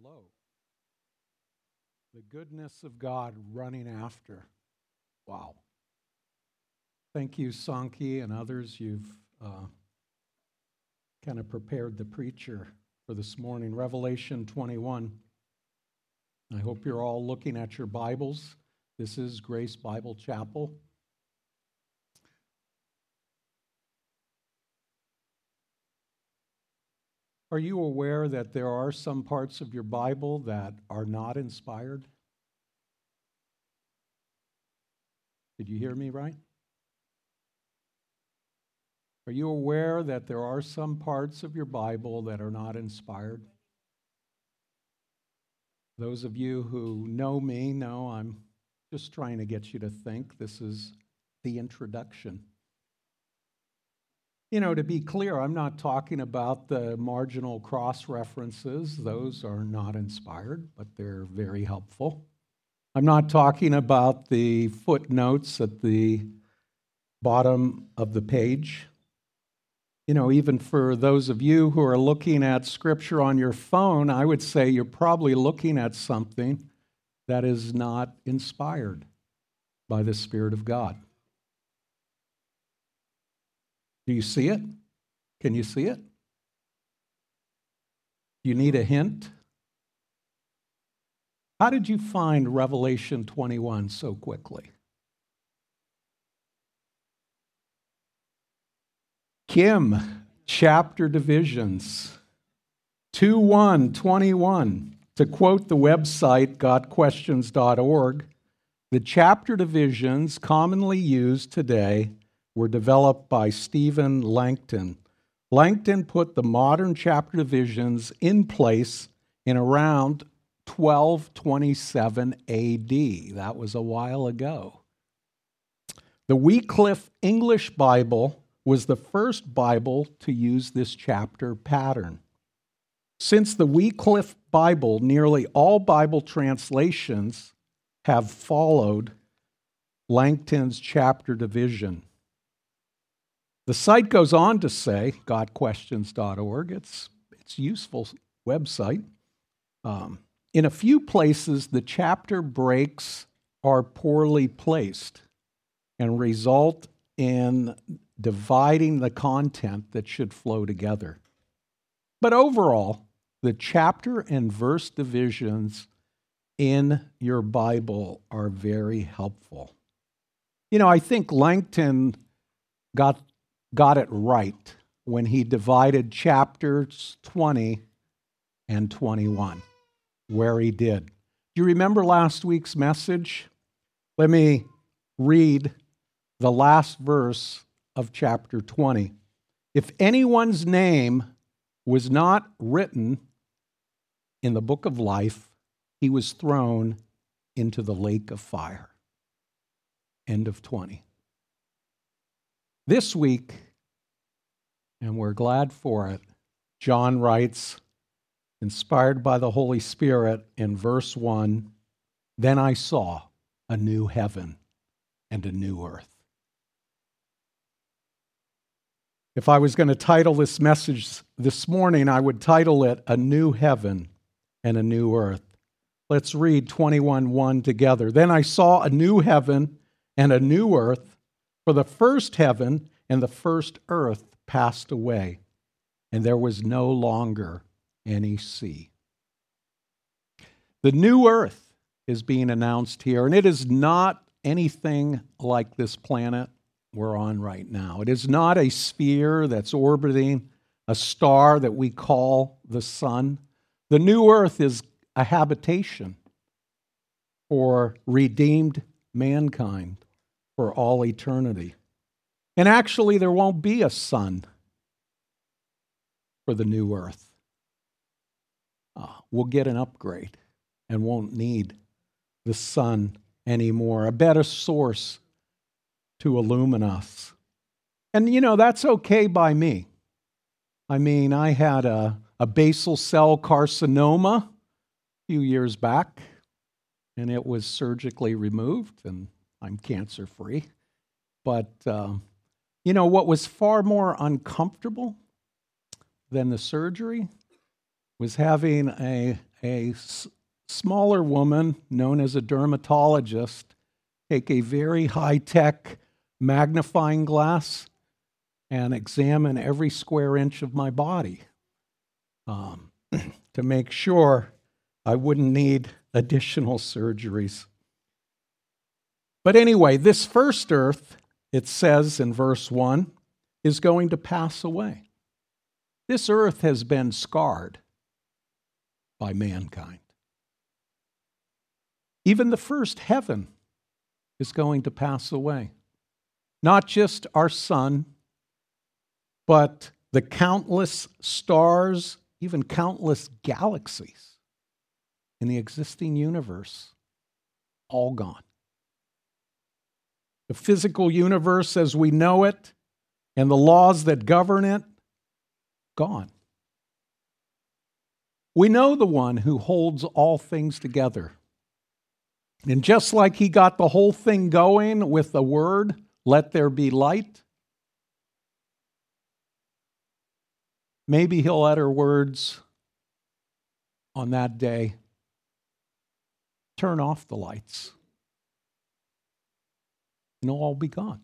Hello. The goodness of God running after. Wow. Thank you, Sankey, and others. You've kind of prepared the preacher for this morning. Revelation 21. I hope you're all looking at your Bibles. This is Grace Bible Chapel. Are you aware that there are some parts of your Bible that are not inspired? Did you hear me right? Are you aware that there are some parts of your Bible that are not inspired? Those of you who know me know I'm just trying to get you to think. This is the introduction. You know, to be clear, I'm not talking about the marginal cross references. Those are not inspired, but they're very helpful. I'm not talking about the footnotes at the bottom of the page. You know, even for those of you who are looking at Scripture on your phone, I would say you're probably looking at something that is not inspired by the Spirit of God. Do you see it? Can you see it? You need a hint? How did you find Revelation 21 so quickly? Kim, chapter divisions. 2:1-21. To quote the website, gotquestions.org, the chapter divisions commonly used today were developed by Stephen Langton. Langton put the modern chapter divisions in place in around 1227 AD. That was a while ago. The Wycliffe English Bible was the first Bible to use this chapter pattern. Since the Wycliffe Bible, nearly all Bible translations have followed Langton's chapter division. The site goes on to say, gotquestions.org, it's a useful website. In a few places, the chapter breaks are poorly placed and result in dividing the content that should flow together. But overall, the chapter and verse divisions in your Bible are very helpful. You know, I think Langton got it right when he divided chapters 20 and 21, where he did. Do you remember last week's message? Let me read the last verse of chapter 20. If anyone's name was not written in the book of life, he was thrown into the lake of fire. End of 20. This week, and we're glad for it, John writes, inspired by the Holy Spirit in verse 1, "Then I saw a new heaven and a new earth." If I was going to title this message this morning, I would title it "A New Heaven and a New Earth." Let's read 21:1 together. "Then I saw a new heaven and a new earth, for the first heaven and the first earth passed away, and there was no longer any sea." The new earth is being announced here, and it is not anything like this planet we're on right now. It is not a sphere that's orbiting a star that we call the sun. The new earth is a habitation for redeemed mankind for all eternity. And actually, there won't be a sun for the new earth. We'll get an upgrade and won't need the sun anymore, a better source to illumine us. And, you know, that's okay by me. I mean, I had a basal cell carcinoma a few years back, and it was surgically removed, and I'm cancer-free. But, you know, what was far more uncomfortable than the surgery was having a smaller woman known as a dermatologist take a very high-tech magnifying glass and examine every square inch of my body to make sure I wouldn't need additional surgeries. But anyway, this first earth, it says in verse 1, is going to pass away. This earth has been scarred by mankind. Even the first heaven is going to pass away. Not just our sun, but the countless stars, even countless galaxies in the existing universe, all gone. The physical universe as we know it and the laws that govern it, gone. We know the one who holds all things together. And just like he got the whole thing going with the word, let there be light, maybe he'll utter words on that day, turn off the lights, and it'll all be gone.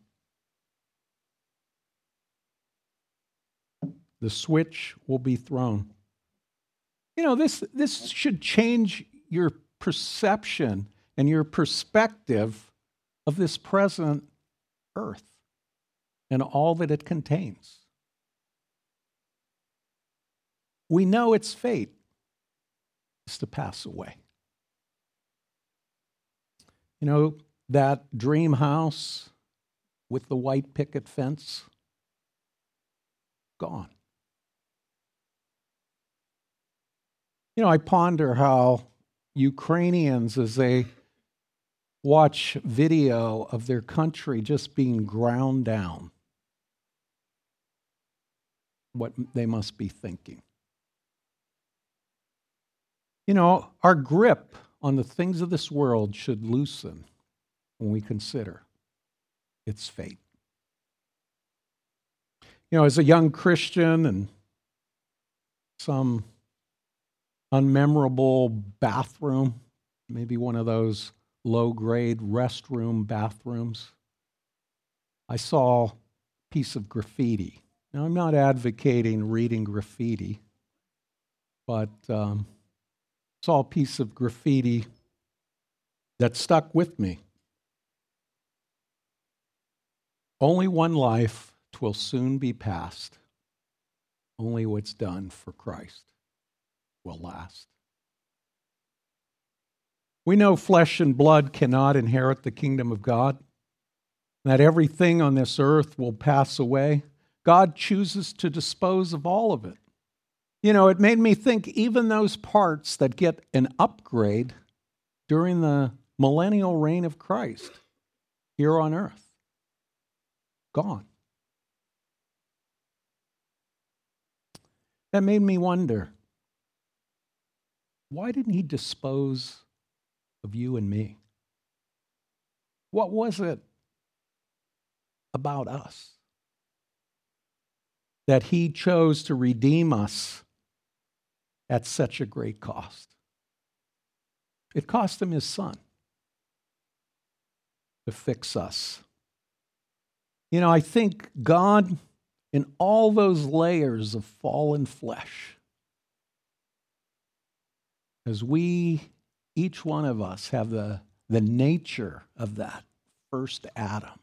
The switch will be thrown. You know, this should change your perception and your perspective of this present earth and all that it contains. We know its fate is to pass away. You know, that dream house with the white picket fence, gone. You know, I ponder how Ukrainians, as they watch video of their country just being ground down, what they must be thinking. You know, our grip on the things of this world should loosen when we consider its fate. You know, as a young Christian and some unmemorable bathroom, maybe one of those low-grade restroom bathrooms, I saw a piece of graffiti. Now, I'm not advocating reading graffiti, but saw a piece of graffiti that stuck with me. Only one life, 'twill soon be past. Only what's done for Christ will last. We know flesh and blood cannot inherit the kingdom of God, that everything on this earth will pass away. God chooses to dispose of all of it. You know, it made me think even those parts that get an upgrade during the millennial reign of Christ here on earth, gone. That made me wonder, why didn't he dispose of you and me? What was it about us that he chose to redeem us at such a great cost? It cost him his son to fix us. You know, I think God, in all those layers of fallen flesh, as we, each one of us, have the nature of that first Adam,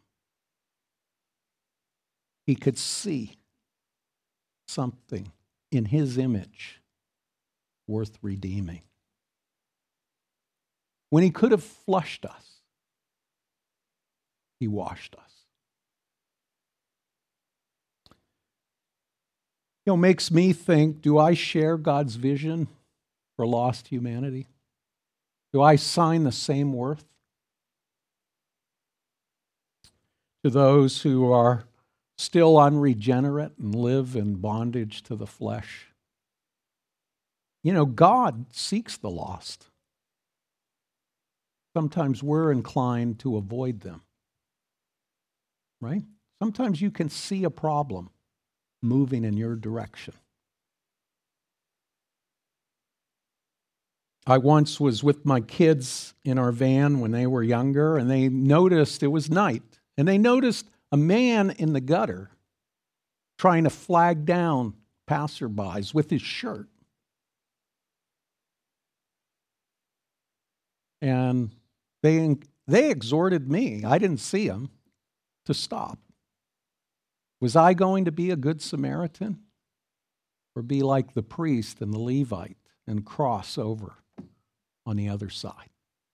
he could see something in his image worth redeeming. When he could have flushed us, he washed us. You know, makes me think, do I share God's vision for lost humanity? Do I assign the same worth to those who are still unregenerate and live in bondage to the flesh? You know, God seeks the lost. Sometimes we're inclined to avoid them, right? Sometimes you can see a problem moving in your direction. I once was with my kids in our van when they were younger, and they noticed it was night, and they noticed a man in the gutter trying to flag down passerbys with his shirt. And they exhorted me, I didn't see him, to stop. Was I going to be a good Samaritan? Or be like the priest and the Levite and cross over on the other side?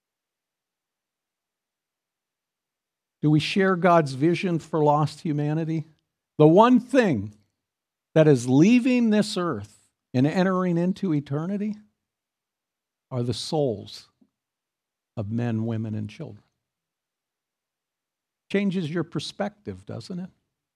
Do we share God's vision for lost humanity? The one thing that is leaving this earth and entering into eternity are the souls of men, women, and children. Changes your perspective, doesn't it?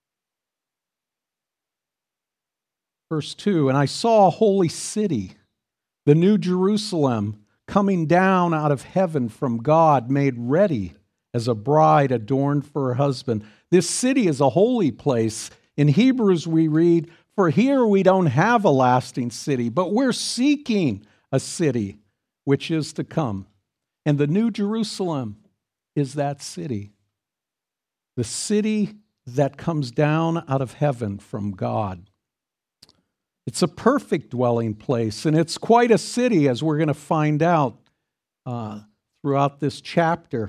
Verse 2, and I saw a holy city, the new Jerusalem, coming down out of heaven from God, made ready as a bride adorned for her husband. This city is a holy place. In Hebrews we read, for here we don't have a lasting city, but we're seeking a city which is to come. And the new Jerusalem is that city. The city that comes down out of heaven from God. It's a perfect dwelling place, and it's quite a city, as we're going to find out throughout this chapter.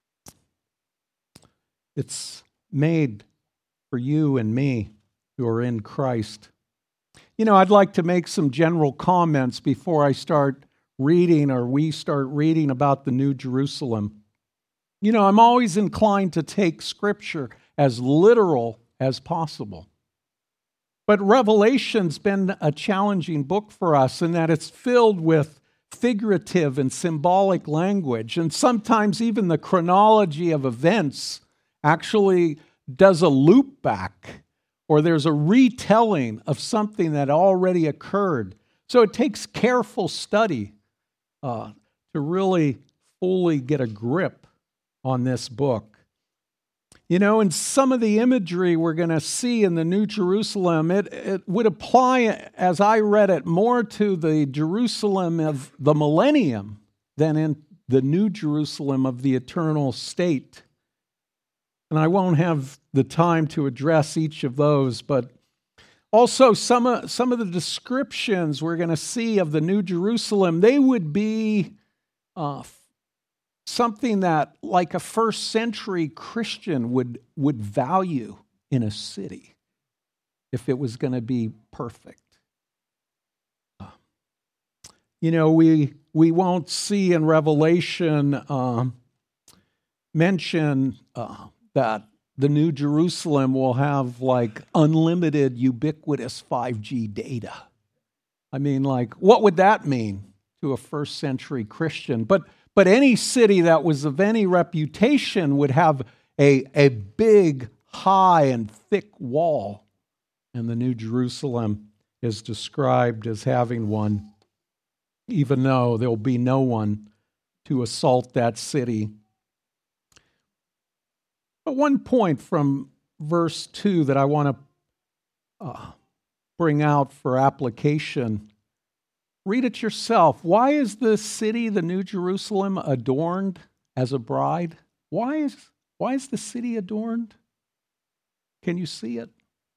It's made for you and me who are in Christ. You know, I'd like to make some general comments before I start reading, or we start reading about the New Jerusalem. You know, I'm always inclined to take Scripture as literal as possible. But Revelation's been a challenging book for us in that it's filled with figurative and symbolic language, and sometimes even the chronology of events actually does a loop back, or there's a retelling of something that already occurred. So it takes careful study to really fully get a grip on this book. You know, and some of the imagery we're going to see in the New Jerusalem, it would apply, as I read it, more to the Jerusalem of the millennium than in the New Jerusalem of the eternal state. And I won't have the time to address each of those, but also some of the descriptions we're going to see of the New Jerusalem, they would be something that, like a first century Christian would value in a city if it was going to be perfect. You know, we won't see in Revelation mention that the New Jerusalem will have like unlimited, ubiquitous 5G data. I mean, like, what would that mean to a first century Christian? But any city that was of any reputation would have a big, high, and thick wall. And the New Jerusalem is described as having one, even though there will be no one to assault that city. But one point from verse 2 that I want to bring out for application. Read it yourself. Why is the city, the New Jerusalem, adorned as a bride? Why is the city adorned? Can you see it?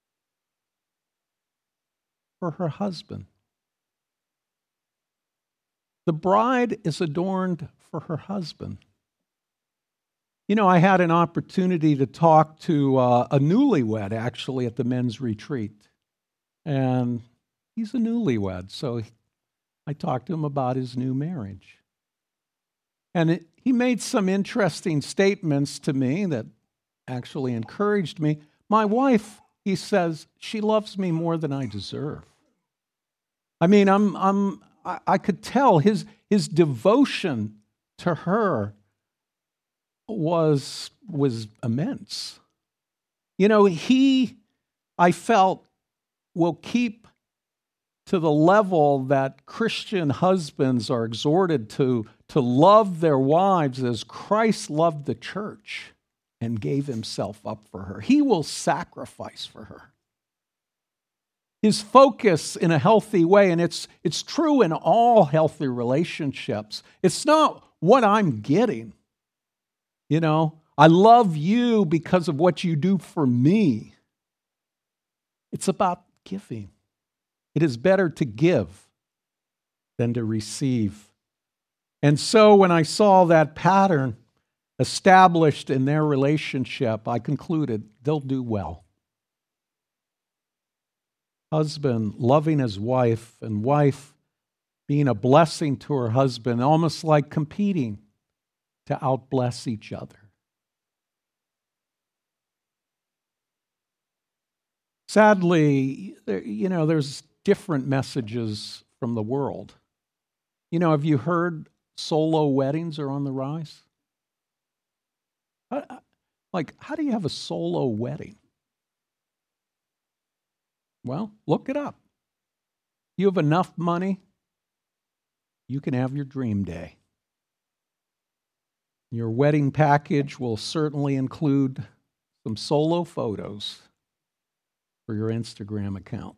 For her husband. The bride is adorned for her husband. You know, I had an opportunity to talk to a newlywed, actually, at the men's retreat. And he's a newlywed, so I talked to him about his new marriage. And he made some interesting statements to me that actually encouraged me. My wife, he says, she loves me more than I deserve. I mean, I could tell his devotion to her was immense. You know, I felt, will keep to the level that Christian husbands are exhorted to love their wives as Christ loved the church and gave himself up for her. He will sacrifice for her. his focus in a healthy way, and it's true in all healthy relationships. It's not what I'm getting. I love you because of what you do for me. It's about giving. It is better to give than to receive. And so when I saw that pattern established in their relationship, I concluded they'll do well. Husband loving his wife, and wife being a blessing to her husband, almost like competing to outbless each other. Sadly, there's different messages from the world. Have you heard solo weddings are on the rise? How do you have a solo wedding? Well, look it up. You have enough money, you can have your dream day. Your wedding package will certainly include some solo photos for your Instagram account.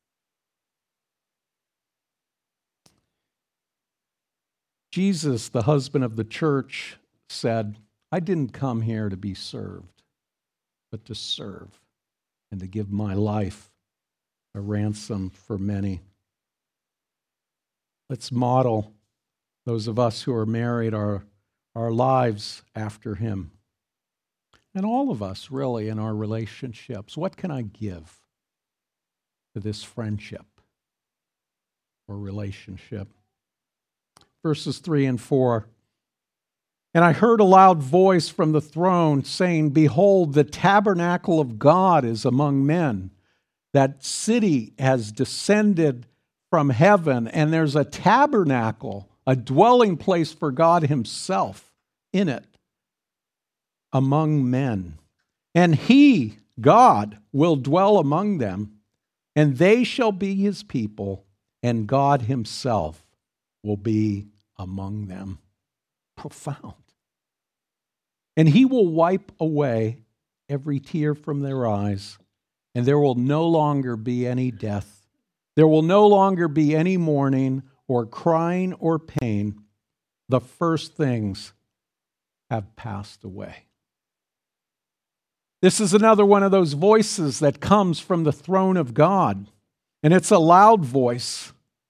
Jesus, the husband of the church, said, I didn't come here to be served, but to serve and to give my life a ransom for many. Let's model, those of us who are married, our lives after him. And all of us, really, in our relationships. What can I give to this friendship or relationship? Verses 3 and 4. And I heard a loud voice from the throne saying, Behold, the tabernacle of God is among men. That city has descended from heaven, and there's a tabernacle, a dwelling place for God himself in it, among men. And he, God, will dwell among them, and they shall be his people, and God himself will be among them. Profound. And he will wipe away every tear from their eyes, and there will no longer be any death. There will no longer be any mourning or crying or pain. The first things have passed away. This is another one of those voices that comes from the throne of God, and it's a loud voice.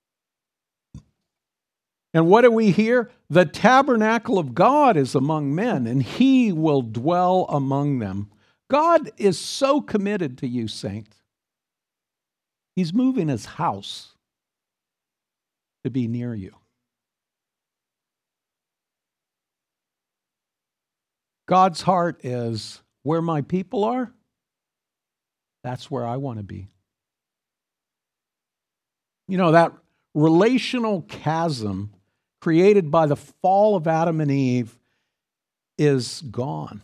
And what do we hear? The tabernacle of God is among men, and he will dwell among them. God is so committed to you, saints. He's moving his house to be near you. God's heart is, where my people are, that's where I want to be. That relational chasm created by the fall of Adam and Eve is gone.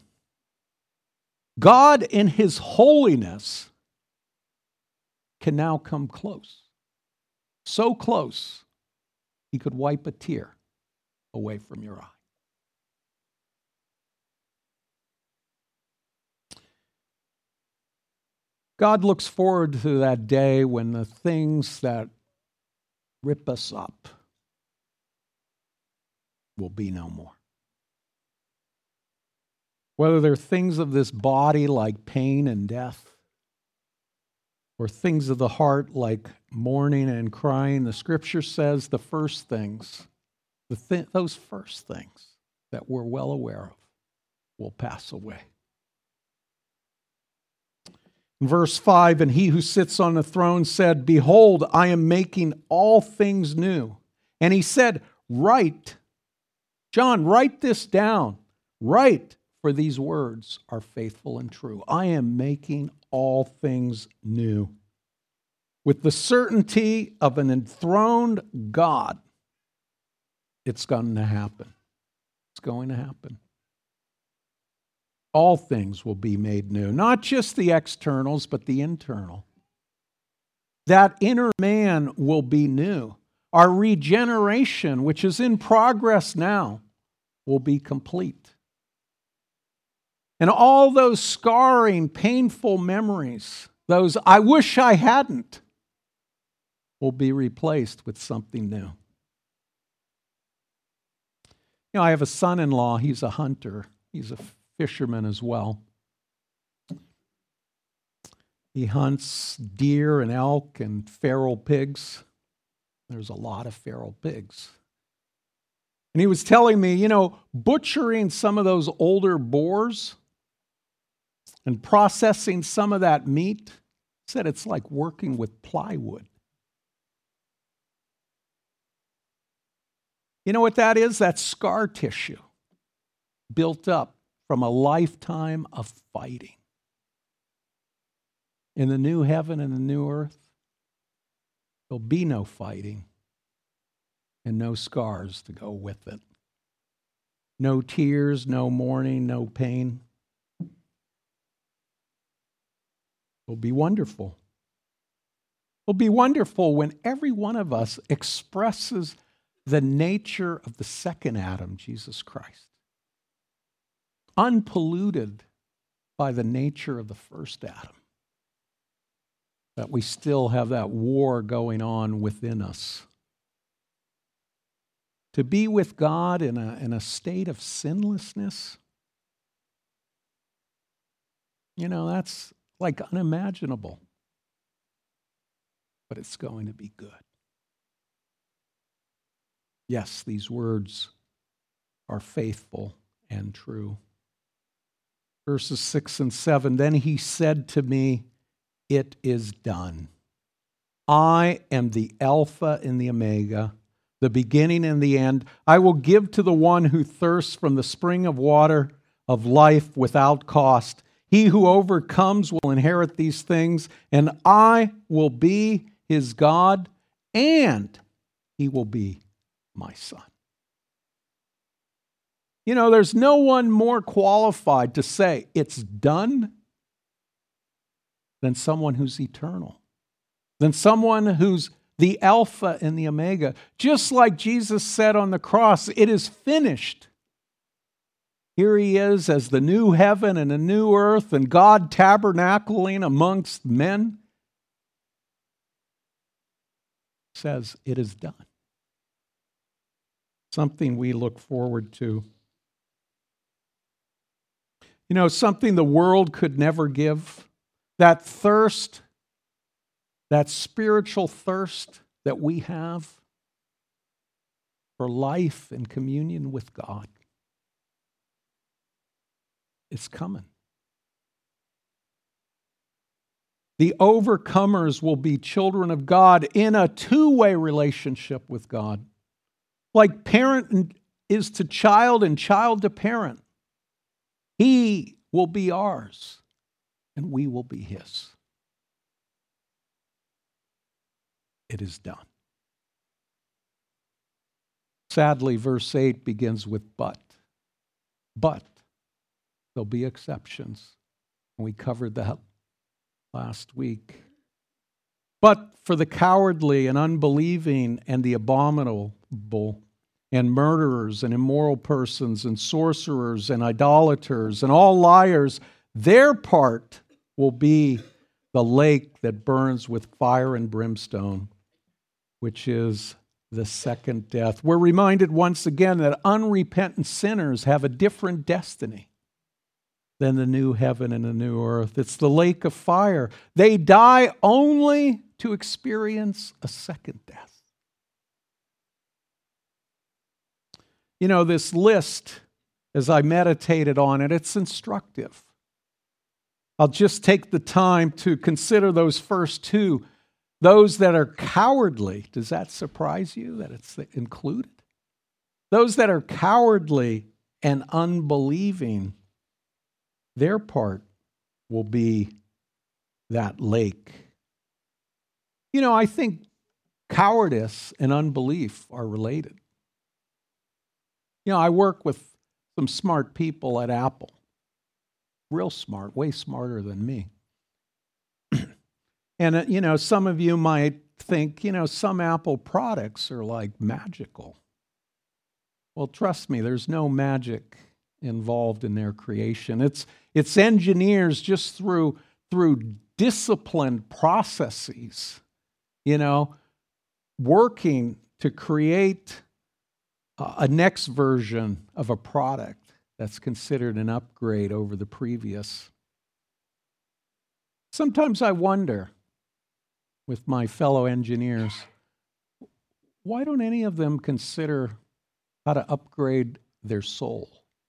God, in his holiness, can now come close. So close, he could wipe a tear away from your eye. God looks forward to that day when the things that rip us up will be no more. Whether they're things of this body like pain and death, or things of the heart like mourning and crying, the Scripture says the first things, those first things that we're well aware of, will pass away. In verse 5, and he who sits on the throne said, Behold, I am making all things new. And he said, Write, John, write this down. Write, for these words are faithful and true. I am making all things new. With the certainty of an enthroned God, it's going to happen. It's going to happen. All things will be made new, not just the externals, but the internal. That inner man will be new. Our regeneration, which is in progress now, will be complete. And all those scarring, painful memories, those I wish I hadn't, will be replaced with something new. You know, I have a son-in-law. He's a hunter. He's a fisherman as well. He hunts deer and elk and feral pigs. There's a lot of feral pigs. And he was telling me, you know, butchering some of those older boars and processing some of that meat, he said it's like working with plywood. You know what that is? That's scar tissue built up from a lifetime of fighting. In the new heaven and the new earth, there'll be no fighting and no scars to go with it. No tears, no mourning, no pain. It'll be wonderful. It'll be wonderful when every one of us expresses the nature of the second Adam, Jesus Christ, unpolluted by the nature of the first Adam. That we still have that war going on within us. To be with God in a state of sinlessness, you know, that's like unimaginable. But it's going to be good. Yes, these words are faithful and true. Verses 6 and 7, then he said to me, it is done. I am the Alpha and the Omega, the beginning and the end. I will give to the one who thirsts from the spring of water of life without cost. He who overcomes will inherit these things, and I will be his God, and he will be my son. You know, there's no one more qualified to say it's done than someone who's eternal, than someone who's the Alpha and the Omega. Just like Jesus said on the cross, it is finished. Here he is as the new heaven and a new earth and God tabernacling amongst men. Says it is done. Something we look forward to. You know, something the world could never give. That thirst, that spiritual thirst that we have for life and communion with God. It's coming. The overcomers will be children of God in a two-way relationship with God. Like parent is to child and child to parent. He will be ours and we will be his. It is done. Sadly, verse 8 begins with but. But there'll be exceptions. And we covered that last week. But for the cowardly and unbelieving and the abominable and murderers and immoral persons and sorcerers and idolaters and all liars, their part will be the lake that burns with fire and brimstone, which is the second death. We're reminded once again that unrepentant sinners have a different destiny than the new heaven and the new earth. It's the lake of fire. They die only to experience a second death. You know, this list, as I meditated on it, it's instructive. I'll just take the time to consider those first two. Those that are cowardly. Does that surprise you that it's included? Those that are cowardly and unbelieving, their part will be that lake. You know, I think cowardice and unbelief are related. You know, I work with some smart people at Apple. Real smart, way smarter than me. And, you know, some of you might think, you know, some Apple products are like magical. Well, trust me, there's no magic involved in their creation. It's engineers just through disciplined processes, you know, working to create a next version of a product that's considered an upgrade over the previous. Sometimes I wonder, with my fellow engineers, why don't any of them consider how to upgrade their soul?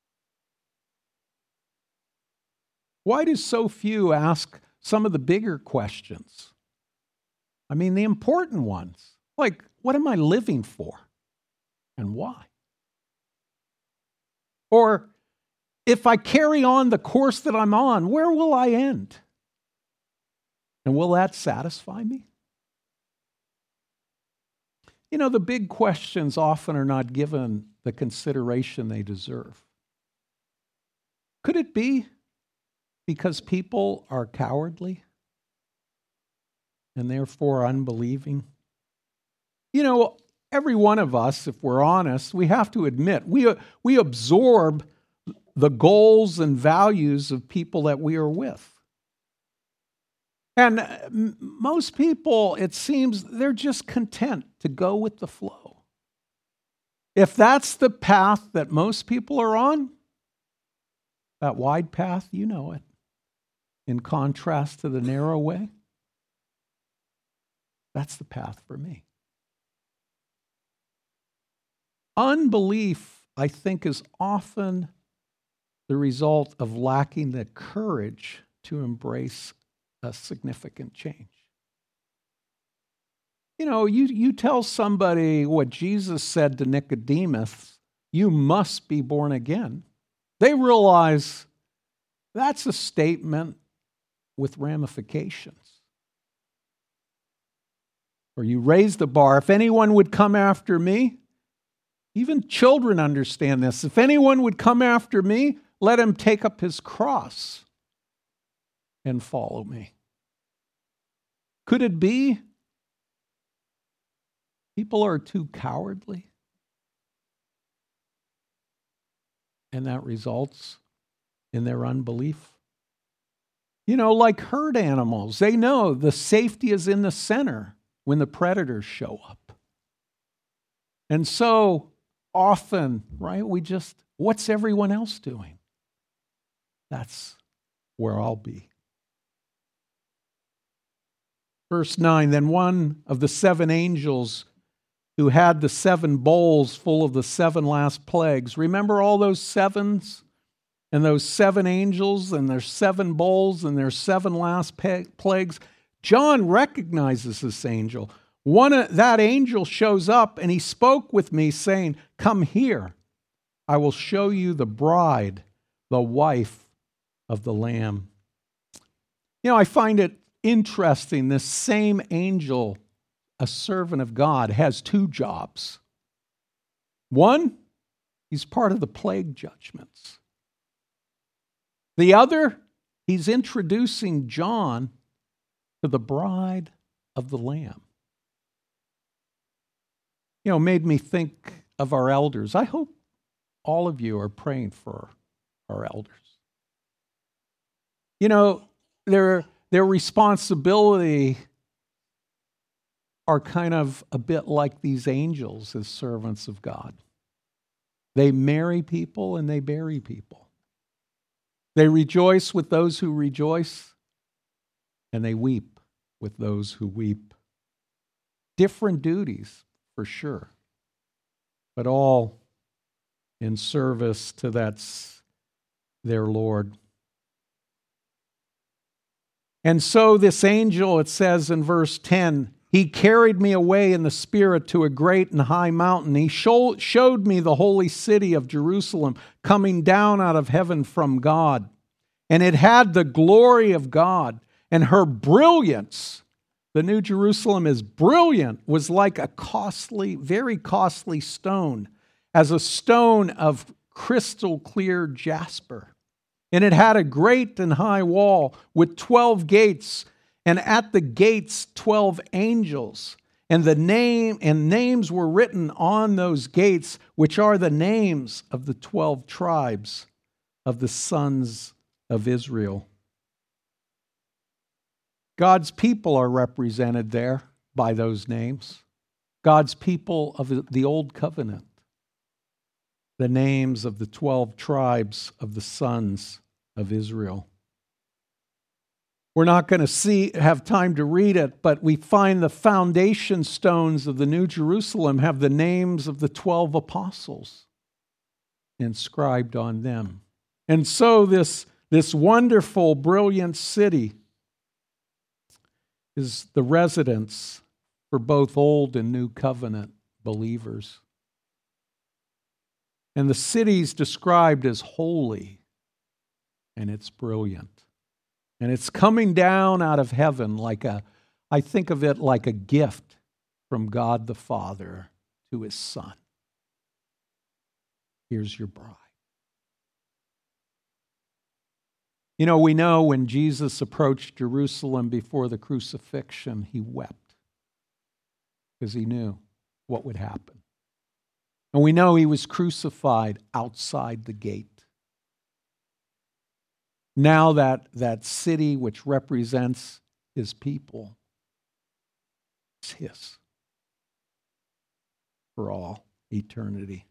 Why do so few ask some of the bigger questions? I mean, the important ones, like, what am I living for and why? Or, if I carry on the course that I'm on, where will I end? And will that satisfy me? You know, the big questions often are not given the consideration they deserve. Could it be because people are cowardly and therefore unbelieving? You know, every one of us, if we're honest, we have to admit, we absorb the goals and values of people that we are with. And most people, it seems, they're just content to go with the flow. If that's the path that most people are on, that wide path, you know it, in contrast to the narrow way, that's the path for me. Unbelief, I think, is often the result of lacking the courage to embrace a significant change. You know, you tell somebody what Jesus said to Nicodemus, you must be born again. They realize that's a statement with ramifications. Or you raise the bar, if anyone would come after me, even children understand this. If anyone would come after me, let him take up his cross and follow me. Could it be people are too cowardly? And that results in their unbelief? You know, like herd animals, they know the safety is in the center when the predators show up. And so often, right, what's everyone else doing? That's where I'll be. Verse 9, then one of the 7 angels who had the 7 bowls full of the 7 last plagues. Remember all those 7s? And those 7 angels and their 7 bowls and their 7 last plagues? John recognizes this angel. That angel shows up and he spoke with me saying, come here. I will show you the bride, the wife of the Lamb. You know, I find it interesting, this same angel, a servant of God, has 2 jobs. One, he's part of the plague judgments. The other, he's introducing John to the bride of the Lamb. You know, made me think of our elders. I hope all of you are praying for our elders. You know, their responsibility are kind of a bit like these angels as servants of God. They marry people and they bury people. They rejoice with those who rejoice, and they weep with those who weep. Different duties, for sure, but all in service to their Lord. And so this angel, it says in verse 10, he carried me away in the Spirit to a great and high mountain. He showed me the holy city of Jerusalem coming down out of heaven from God. And it had the glory of God, and her brilliance, the New Jerusalem is brilliant, was like a costly, very costly stone, as a stone of crystal clear jasper. And it had a great and high wall with 12 gates, and at the gates 12 angels. And names were written on those gates, which are the names of the 12 tribes of the sons of Israel. God's people are represented there by those names. God's people of the Old Covenant, the names of the 12 tribes of the sons of Israel. We're not going to have time to read it, but we find the foundation stones of the New Jerusalem have the names of the 12 apostles inscribed on them. And so this wonderful, brilliant city is the residence for both Old and New Covenant believers. And the city's described as holy, and it's brilliant. And it's coming down out of heaven I think of it like a gift from God the Father to his Son. Here's your bride. You know, we know when Jesus approached Jerusalem before the crucifixion, he wept because he knew what would happen. And we know he was crucified outside the gate. Now that city which represents his people is his for all eternity.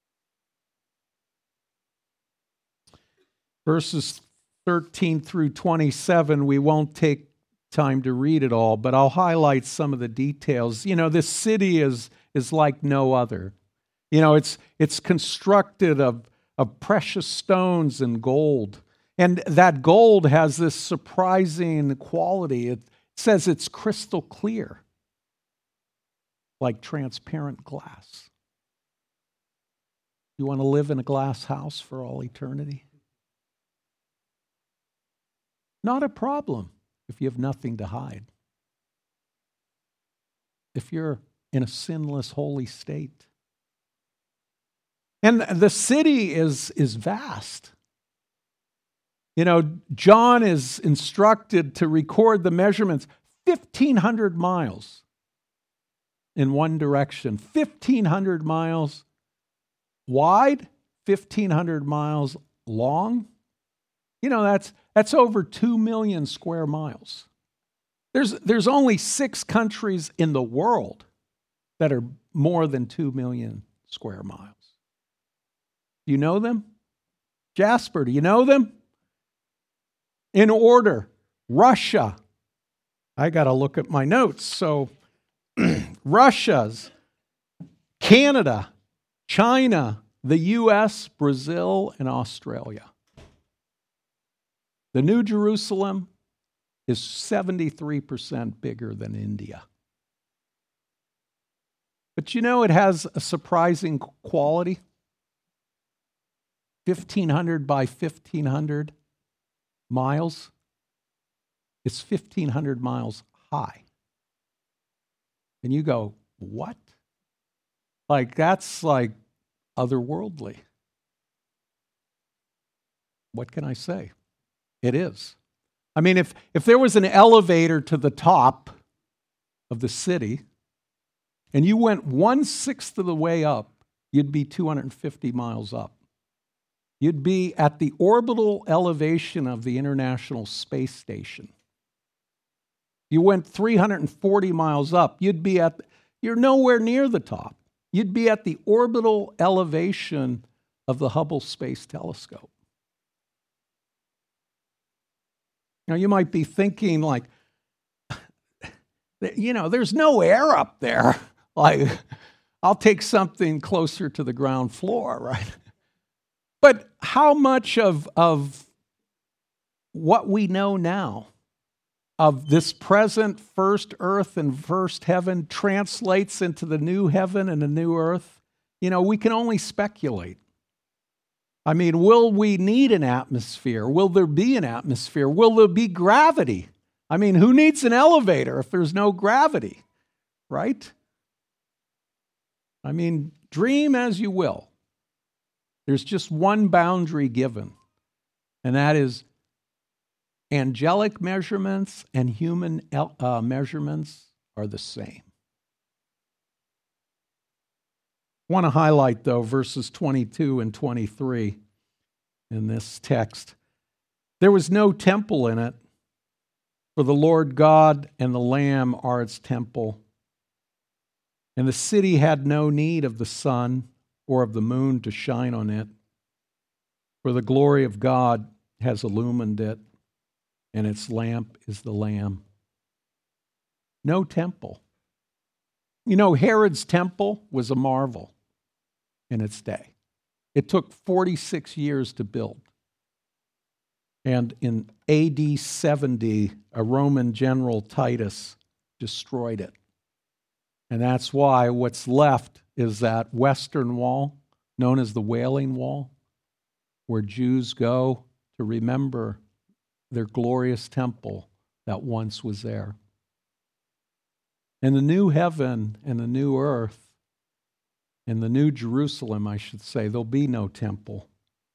Verses 13 through 27, we won't take time to read it all, but I'll highlight some of the details. You know, this city is like no other. You know, it's constructed of precious stones and gold. And that gold has this surprising quality. It says it's crystal clear, like transparent glass. You want to live in a glass house for all eternity? Not a problem if you have nothing to hide. If you're in a sinless, holy state. And the city is vast. You know, John is instructed to record the measurements 1,500 miles in one direction. 1,500 miles wide, 1,500 miles long. You know, that's over 2 million square miles. There's only 6 countries in the world that are more than 2 million square miles. Do you know them? Jasper, do you know them? In order, Russia. I got to look at my notes. So, Russia's, Canada, China, the U.S., Brazil, and Australia. The New Jerusalem is 73% bigger than India. But you know, it has a surprising quality. 1,500 by 1,500 miles. It's 1,500 miles high. And you go, what? That's like otherworldly. What can I say? It is. I mean, if there was an elevator to the top of the city, and you went 1/6 of the way up, you'd be 250 miles up. You'd be at the orbital elevation of the International Space Station. You went 340 miles up, you're nowhere near the top. You'd be at the orbital elevation of the Hubble Space Telescope. Now, you might be thinking, there's no air up there. I'll take something closer to the ground floor, right? But how much of what we know now, of this present first earth and first heaven, translates into the new heaven and the new earth? You know, we can only speculate. I mean, will we need an atmosphere? Will there be an atmosphere? Will there be gravity? I mean, who needs an elevator if there's no gravity, right? I mean, dream as you will. There's just one boundary given, and that is angelic measurements and human measurements are the same. I want to highlight, though, verses 22 and 23 in this text. There was no temple in it, for the Lord God and the Lamb are its temple. And the city had no need of the sun or of the moon to shine on it, for the glory of God has illumined it, and its lamp is the Lamb. No temple. You know, Herod's temple was a marvel in its day. It took 46 years to build. And in AD 70, a Roman general, Titus, destroyed it. And that's why what's left is that western wall, known as the Wailing Wall, where Jews go to remember their glorious temple that once was there. And the new heaven and the new earth, and the new Jerusalem, I should say, there'll be no temple.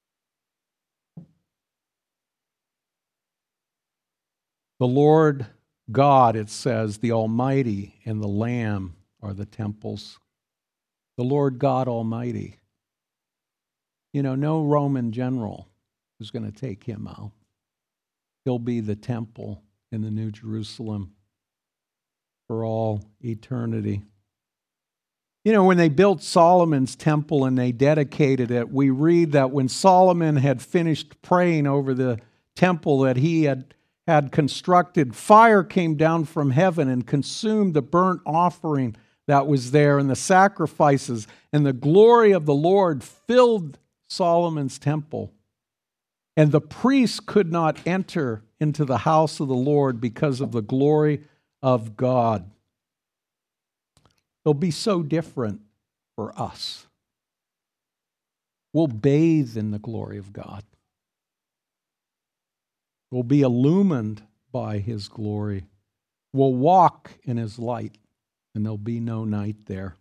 The Lord God, it says, the Almighty and the Lamb are the temples. The Lord God Almighty. You know, no Roman general is going to take him out. He'll be the temple in the New Jerusalem for all eternity. You know, when they built Solomon's temple and they dedicated it, we read that when Solomon had finished praying over the temple that he had constructed, fire came down from heaven and consumed the burnt offering that was there and the sacrifices, and the glory of the Lord filled Solomon's temple. And the priests could not enter into the house of the Lord because of the glory of God. It'll be so different for us. We'll bathe in the glory of God. We'll be illumined by His glory. We'll walk in His light, and there'll be no night there.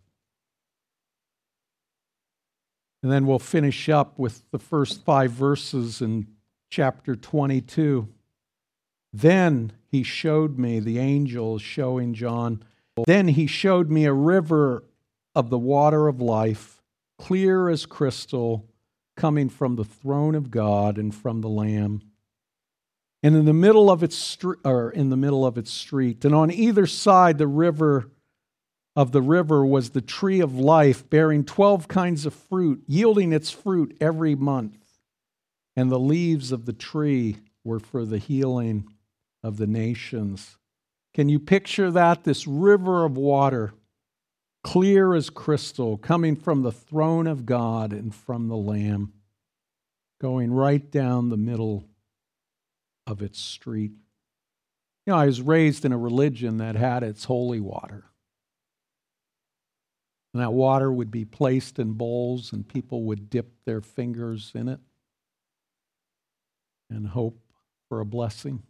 And then we'll finish up with the first 5 verses in chapter 22. Then he showed me, the angel showing John, then he showed me a river of the water of life, clear as crystal, coming from the throne of God and from the Lamb. And in the middle of its street, and on either side the river was the tree of life, bearing 12 kinds of fruit, yielding its fruit every month. And the leaves of the tree were for the healing of the nations. Can you picture that? This river of water, clear as crystal, coming from the throne of God and from the Lamb, going right down the middle of its street. You know, I was raised in a religion that had its holy water. And that water would be placed in bowls, and people would dip their fingers in it and hope for a blessing.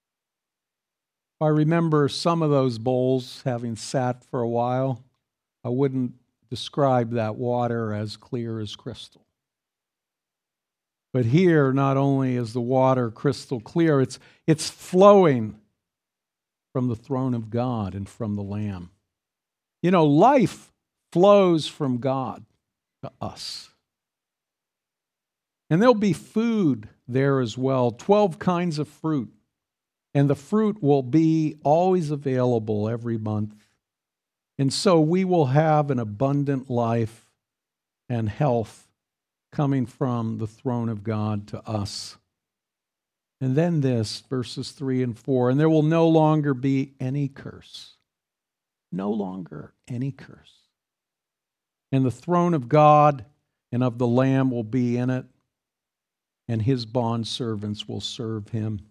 I remember some of those bowls having sat for a while. I wouldn't describe that water as clear as crystal. But here, not only is the water crystal clear, it's flowing from the throne of God and from the Lamb. You know, life flows from God to us. And there'll be food there as well, 12 kinds of fruit. And the fruit will be always available every month. And so we will have an abundant life and health coming from the throne of God to us. And then this, verses 3 and 4, and there will no longer be any curse. No longer any curse. And the throne of God and of the Lamb will be in it, and His bondservants will serve Him.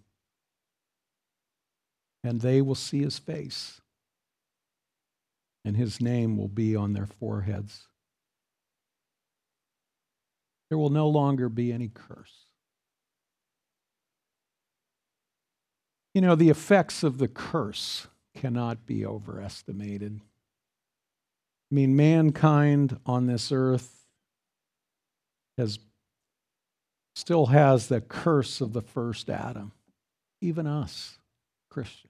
And they will see His face, and His name will be on their foreheads. There will no longer be any curse. You know, the effects of the curse cannot be overestimated. I mean, mankind on this earth still has the curse of the first Adam, even us, Christians.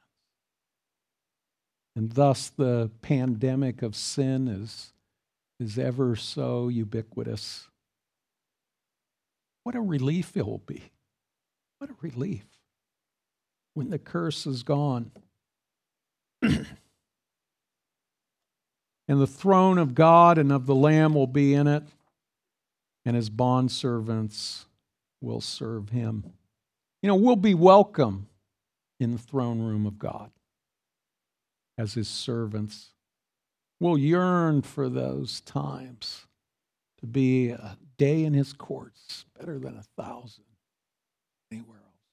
And thus the pandemic of sin is ever so ubiquitous. What a relief it will be. What a relief when the curse is gone. And the throne of God and of the Lamb will be in it, and his bondservants will serve him. We'll be welcome in the throne room of God as his servants. We'll yearn for those times to be a day in his courts, better than 1,000 anywhere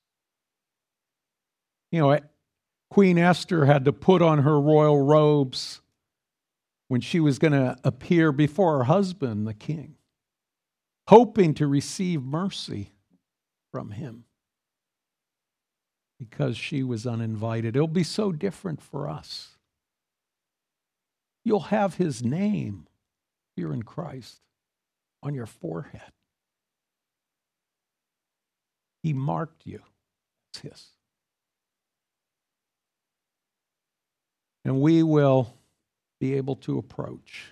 else. Queen Esther had to put on her royal robes when she was going to appear before her husband, the king, hoping to receive mercy from him because she was uninvited. It'll be so different for us. You'll have his name here in Christ on your forehead. He marked you as his. And we will be able to approach.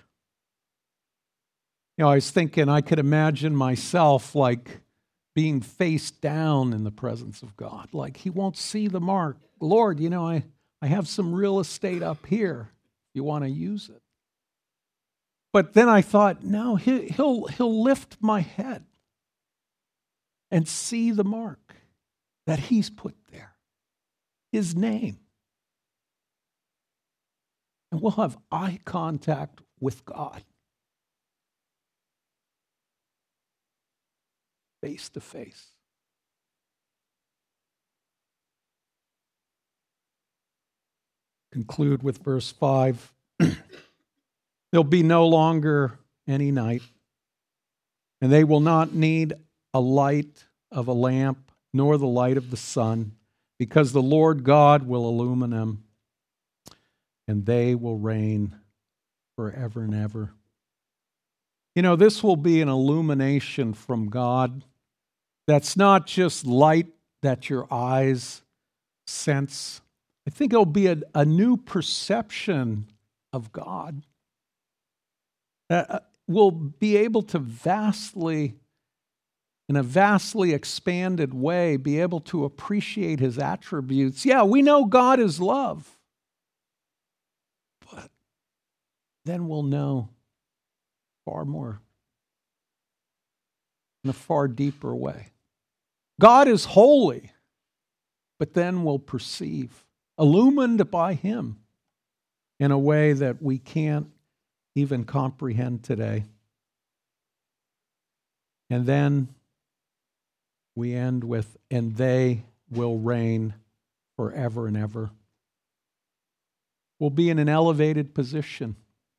I was thinking I could imagine myself like being face down in the presence of God. Like he won't see the mark. Lord, I have some real estate up here. You want to use it. But then I thought, no, he'll lift my head and see the mark that he's put there. His name. And we'll have eye contact with God. Face to face. Conclude with verse 5. There'll be no longer any night, and they will not need a light of a lamp, nor the light of the sun, because the Lord God will illumine them, and they will reign forever and ever. This will be an illumination from God. That's not just light that your eyes sense. I think it'll be a new perception of God. We'll be able to in a vastly expanded way, be able to appreciate his attributes. Yeah, we know God is love. But then we'll know far more in a far deeper way. God is holy, but then we'll perceive, illumined by him in a way that we can't even comprehend today. And then we end with, and they will reign forever and ever. We'll be in an elevated position,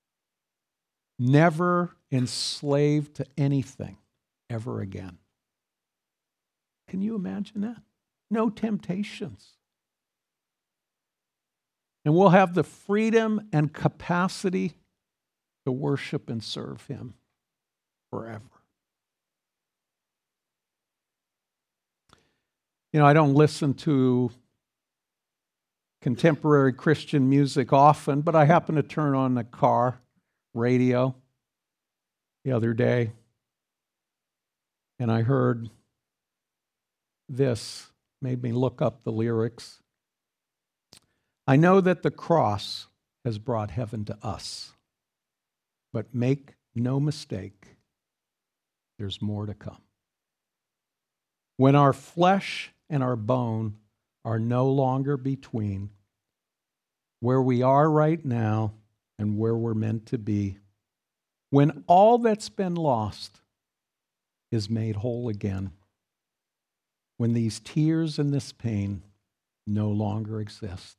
never enslaved to anything ever again. Can you imagine that? No temptations. And we'll have the freedom and capacity to worship and serve him forever. I don't listen to contemporary Christian music often, but I happened to turn on the car radio the other day, and I heard this, made me look up the lyrics. I know that the cross has brought heaven to us, but make no mistake, there's more to come. When our flesh and our bone are no longer between where we are right now and where we're meant to be, when all that's been lost is made whole again, when these tears and this pain no longer exist.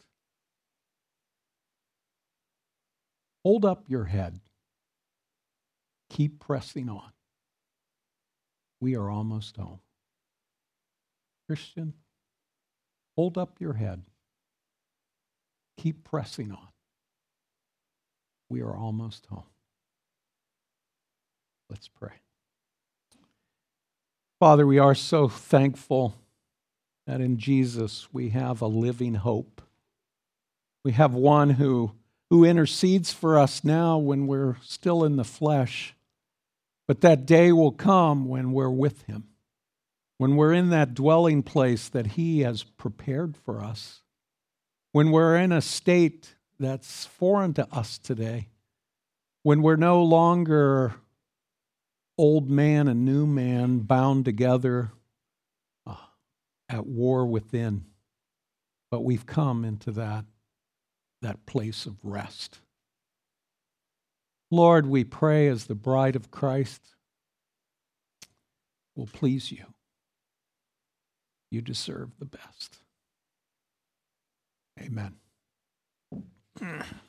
Hold up your head. Keep pressing on. We are almost home. Christian, hold up your head. Keep pressing on. We are almost home. Let's pray. Father, we are so thankful that in Jesus we have a living hope. We have one who intercedes for us now when we're still in the flesh. But that day will come when we're with him, when we're in that dwelling place that he has prepared for us, when we're in a state that's foreign to us today, when we're no longer old man and new man bound together at war within, but we've come into that place of rest. Lord, we pray as the bride of Christ will please you. You deserve the best. Amen.